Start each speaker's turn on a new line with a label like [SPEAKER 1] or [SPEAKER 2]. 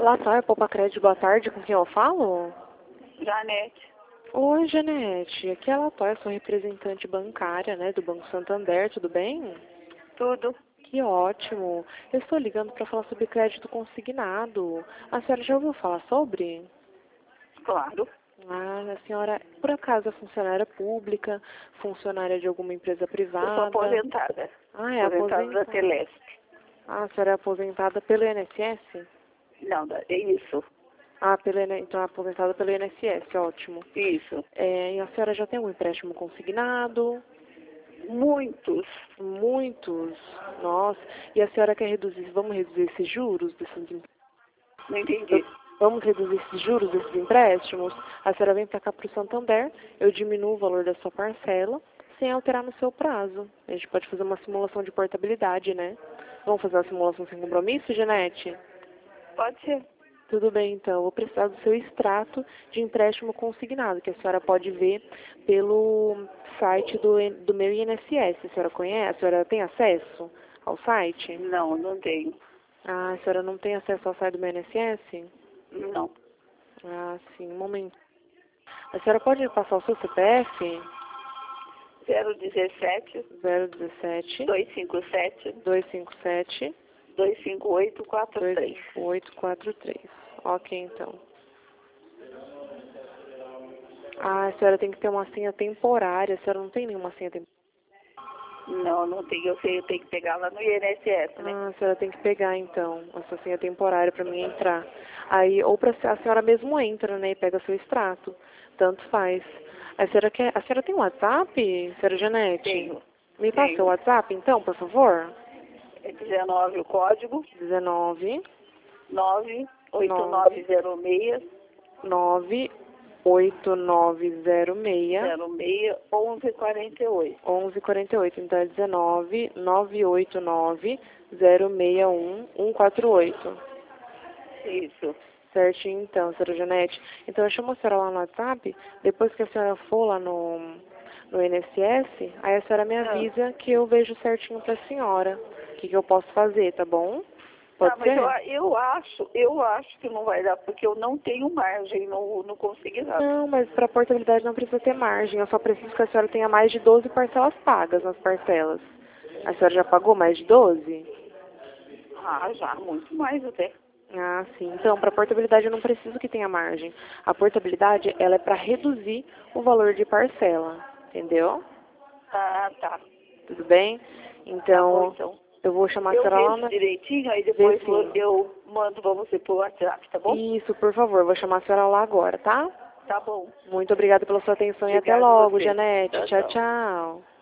[SPEAKER 1] Latóia, Poupa Crédito, boa tarde, com quem eu falo?
[SPEAKER 2] Janete.
[SPEAKER 1] Oi, Janete, aqui é a Latóia, sou representante bancária, né, do Banco Santander, tudo bem?
[SPEAKER 2] Tudo.
[SPEAKER 1] Que ótimo. Eu estou ligando para falar sobre crédito consignado. A senhora já ouviu falar sobre?
[SPEAKER 2] Claro.
[SPEAKER 1] Ah, a senhora, por acaso, é funcionária pública, funcionária de alguma empresa privada?
[SPEAKER 2] Eu sou aposentada.
[SPEAKER 1] Ah, é
[SPEAKER 2] Aposentada da
[SPEAKER 1] aposentada.
[SPEAKER 2] Telesp.
[SPEAKER 1] Ah, a senhora é aposentada pelo INSS?
[SPEAKER 2] Não, é isso.
[SPEAKER 1] Ah, então é aposentada pelo INSS, ótimo.
[SPEAKER 2] Isso.
[SPEAKER 1] E a senhora já tem um empréstimo consignado?
[SPEAKER 2] Muitos.
[SPEAKER 1] Muitos? Nossa. E a senhora quer reduzir, vamos reduzir esses juros desses empréstimos?
[SPEAKER 2] Não entendi.
[SPEAKER 1] Vamos reduzir esses juros desses empréstimos? A senhora vem para cá para o Santander, eu diminuo o valor da sua parcela, sem alterar no seu prazo. A gente pode fazer uma simulação de portabilidade, né? Vamos fazer uma simulação sem compromisso, Janete?
[SPEAKER 2] Pode ser.
[SPEAKER 1] Tudo bem, então. Vou precisar do seu extrato de empréstimo consignado, que a senhora pode ver pelo site do meu INSS. A senhora conhece? A senhora tem acesso ao site?
[SPEAKER 2] Não, não tenho.
[SPEAKER 1] Ah, a senhora não tem acesso ao site do meu INSS?
[SPEAKER 2] Não.
[SPEAKER 1] Ah, sim, um momento. A senhora pode me passar o seu CPF?
[SPEAKER 2] 017
[SPEAKER 1] 017
[SPEAKER 2] 257
[SPEAKER 1] 257
[SPEAKER 2] 25843.
[SPEAKER 1] 25843. Ok, então. Ah, a senhora tem que ter uma senha temporária. A senhora não tem nenhuma senha temporária?
[SPEAKER 2] Não, não tenho. Eu sei, eu tenho que pegar lá no INSS, né?
[SPEAKER 1] Ah, a senhora tem que pegar, então, a sua senha temporária para mim entrar. Aí, ou para a senhora mesmo entra, né, e pega seu extrato. Tanto faz. A senhora tem um WhatsApp, senhora Janete?
[SPEAKER 2] Tenho.
[SPEAKER 1] Me passa seu WhatsApp, então, por favor.
[SPEAKER 2] É 19 o código.
[SPEAKER 1] 19
[SPEAKER 2] 98906
[SPEAKER 1] 98906
[SPEAKER 2] 06 1148.
[SPEAKER 1] 1148. Então é 19 989 061 148.
[SPEAKER 2] Isso.
[SPEAKER 1] Certinho, então, senhora Janete. Então, eu chamo a senhora lá no WhatsApp, depois que a senhora for lá no INSS, aí a senhora me avisa que eu vejo certinho pra senhora o que eu posso fazer, tá bom? Pode
[SPEAKER 2] Mas
[SPEAKER 1] ser?
[SPEAKER 2] eu acho que não vai dar, porque eu não tenho margem no consignado.
[SPEAKER 1] Não, mas para portabilidade não precisa ter margem, eu só preciso que a senhora tenha mais de 12 parcelas pagas nas parcelas. A senhora já pagou mais de 12?
[SPEAKER 2] Ah, já, muito mais até.
[SPEAKER 1] Ah, sim. Então, para portabilidade eu não preciso que tenha margem. A portabilidade, ela é para reduzir o valor de parcela, entendeu?
[SPEAKER 2] Ah, tá.
[SPEAKER 1] Tudo bem?
[SPEAKER 2] Tá
[SPEAKER 1] Então,
[SPEAKER 2] bom, então.
[SPEAKER 1] eu vou chamar a
[SPEAKER 2] Eu
[SPEAKER 1] senhora lá
[SPEAKER 2] vejo
[SPEAKER 1] na...
[SPEAKER 2] direitinho, aí depois
[SPEAKER 1] Vê sim.
[SPEAKER 2] eu mando pra você por WhatsApp, tá bom?
[SPEAKER 1] Isso, por favor, vou chamar a senhora lá agora, tá?
[SPEAKER 2] Tá bom.
[SPEAKER 1] Muito obrigada pela sua atenção e até
[SPEAKER 2] Obrigada a
[SPEAKER 1] logo,
[SPEAKER 2] você.
[SPEAKER 1] Janete.
[SPEAKER 2] Tchau,
[SPEAKER 1] Tchau,
[SPEAKER 2] tchau.
[SPEAKER 1] tchau.